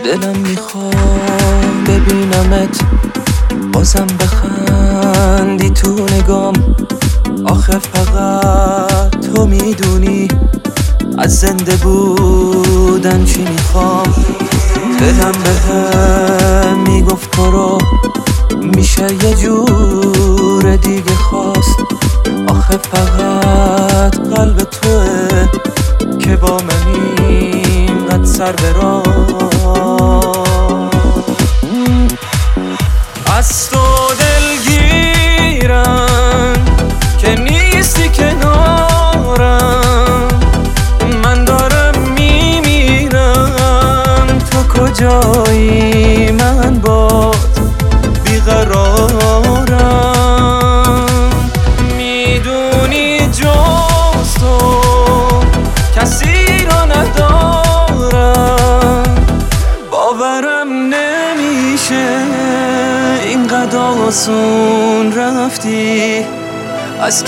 دلم میخوام ببینمت بازم بخندی تو نگام. آخه فقط تو میدونی از زنده بودن چی میخوام. دلم بهم میگفت تو رو میشه یه جور دیگه خواست. آخه فقط قلب توه که با من اینقدر سر به راه. از تو دلگیرم که نیستی کنارم. من دارم میمیرم تو کجایی؟ من باد بیقرارم. میدونی جز تو کسی رو ندارم. باورم نمیشه اینقدر آسون رفتی از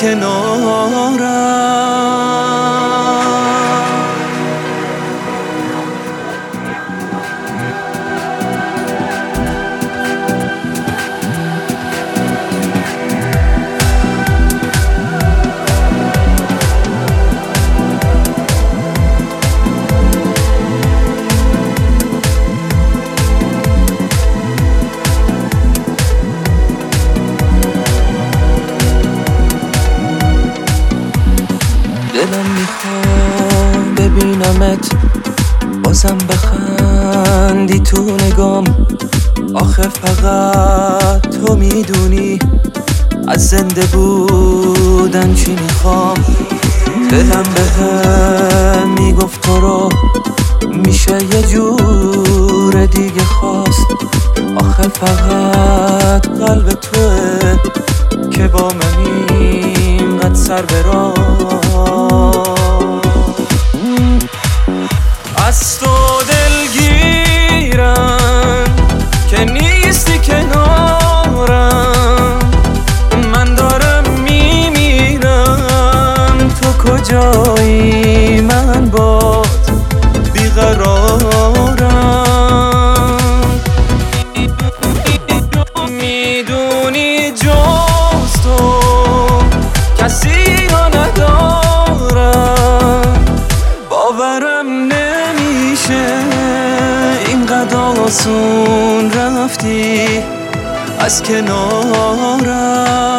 کنارم. دلم میخوام ببینمت بازم بخندی تو نگام. آخه فقط تو میدونی از زنده بودن چی میخوام. دلم بهم میگفت تو رو میشه یه جور دیگه خواست. آخه فقط قلب توه که با من اینقدر سر به راه. از تو دلگیرم که نیستی کنارم. من دارم میمیرم تو کجایی؟ من باد بیقرارم. میدونی جز تو کسی رو ندارم. باورم نمیشه اینقدر آسون رفتی از کنارم.